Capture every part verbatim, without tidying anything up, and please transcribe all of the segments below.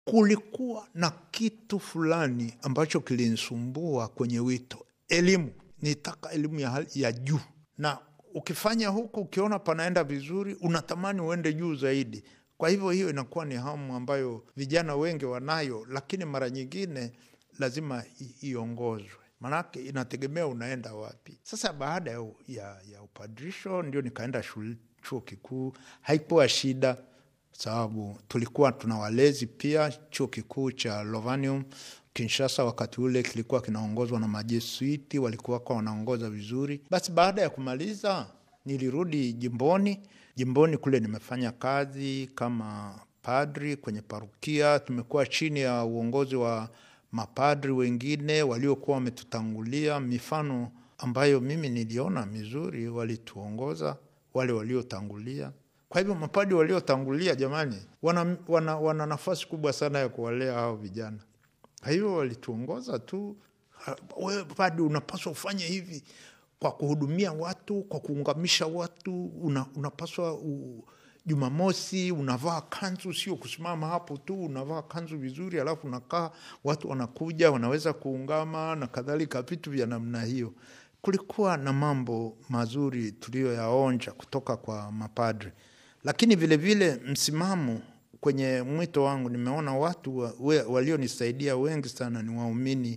kulikuwa na kitu fulani ambacho kilinisumbua kwenye wito. Elimu, nitaka elimu ya hali ya juu. Na ukifanya huko, ukiona panaenda vizuri, unatamani uende juu zaidi. Kwa hivyo hiyo inakuwa ni hamu ambayo vijana wengi wanayo, lakini mara nyingine lazima iongozwe. Manake inategemea unaenda wapi. Sasa baada ya, ya, ya upadrisho ndio nikaenda shule, chuo kikuu. Haikuwa shida sababu tulikuwa tunawalezi pia. Chuo kikuu cha Lovanium Kinshasa wakati ule kilikuwa kinaongozwa na majesuiti, walikuwa kwa wanaongoza vizuri. Basi baada ya kumaliza nilirudi jimboni. Jimboni kule nimefanya kazi kama padri kwenye parukia. Tumekuwa chini ya uongozi wa mapadri wengine waliokuwa wametutangulia. Mifano ambayo mimi niliona mizuri walituongoza wale waliotangulia. Kwa hivyo mapadri waliotangulia jamani wana, wana, wana nafasi kubwa sana ya kuwalea hao vijana. Kwa hivyo walituongoza tu, wewe padri unapaswa ufanye hivi kwa kuhudumia watu, kwa kuungamisha watu, una, unapaswa u, Jumamosi unavaa kanzu, sio kusimama hapo tu, unavaa kanzu vizuri alafu unakaa, watu wanakuja wanaweza kuungama na kadhalika, vitu vya namna hiyo. Kulikuwa na mambo mazuri tuliyoyaonja kutoka kwa mapadri. Lakini vile vile msimamo kwenye mwito wangu, nimeona watu wa, walionisaidia wengi sana ni waumini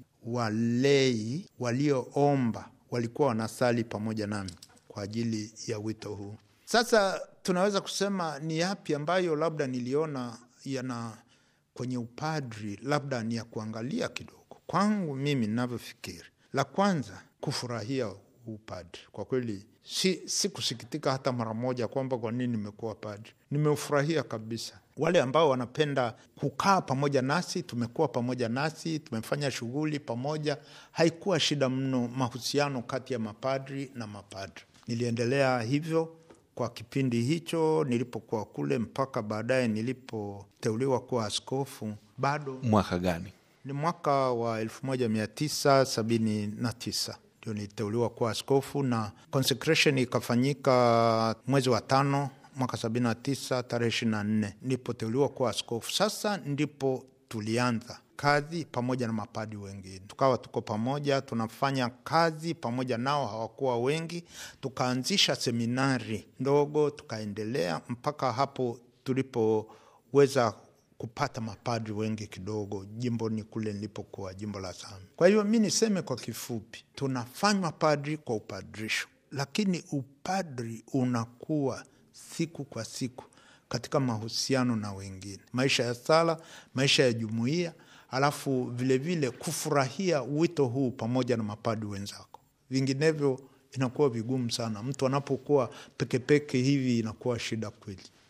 walei walioomba, walikuwa wanasali pamoja nami kwa ajili ya wito huu. Sasa tunaweza kusema ni yapi ambayo labda niliona yana kwenye upadri labda ni ya kuangalia kidogo. Kwangu mimi ninavyofikiri, la kwanza kufurahia upadri. Kwa kweli si, si kusikitika hata mara moja kwamba kwa nini nimekuwa padri. Nimeufurahia kabisa. Wale ambao wanapenda kukaa pamoja nasi, tumekuwa pamoja nasi, tumefanya shughuli pamoja. Haikuwa shida mno mahusiano kati ya mapadri na mapadri. Niliendelea hivyo kwa kipindi hicho nilipokuwa kule mpaka baadaye nilipoteuliwa kuwa askofu. Bado mwaka gani? Ni mwaka wa elfu moja mia tisa sabini na tisa ndio niliteuliwa kuwa askofu, na consecration ikafanyika mwezi wa tano mwaka sabini na tisa tarehe ishirini na nne nilipoteuliwa kuwa askofu. Sasa ndipo tulianza kazi pamoja na mapadi wengine. Tukawa tuko pamoja, tunafanya kazi pamoja nao, hawakuwa wengi. Tukaanzisha seminari ndogo, tukaendelea mpaka hapo tulipoweza kupata mapadri wengi kidogo jimboni kule nilipokuwa, jimbo la Same. Kwa hiyo mimi niseme kwa kifupi, tunafanywa padri kwa upadrisho, lakini upadri unakuwa siku kwa siku katika mahusiano na wengine, maisha ya sala, maisha ya jumuiya, alafu vile vile kufurahia wito huu pamoja na mapadri wenzako. Vinginevyo inakuwa vigumu sana. Mtu anapokuwa peke peke hivi inakuwa shida kweli.